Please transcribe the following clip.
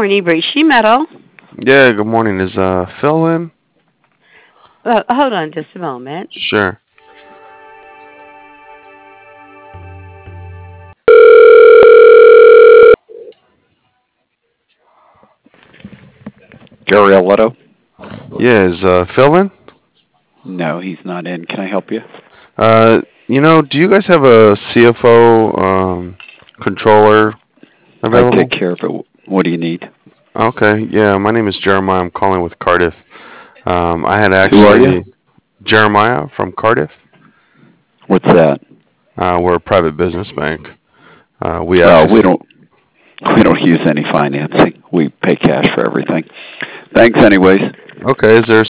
morning, Bracey Meadow. Yeah, good morning. Is Phil in? Hold on just a moment. Sure. Gary Aletto? Yeah, is Phil in? No, he's not in. Can I help you? Do you guys have a CFO controller I take available? care of it. What do you need? Okay, yeah, my name is Jeremiah. I'm calling with Cardiff. I had Who are actually you? Jeremiah from Cardiff. What's that? We're a private business bank. We Oh, actually we don't use any financing. We pay cash for everything. Thanks anyways. Okay. Is there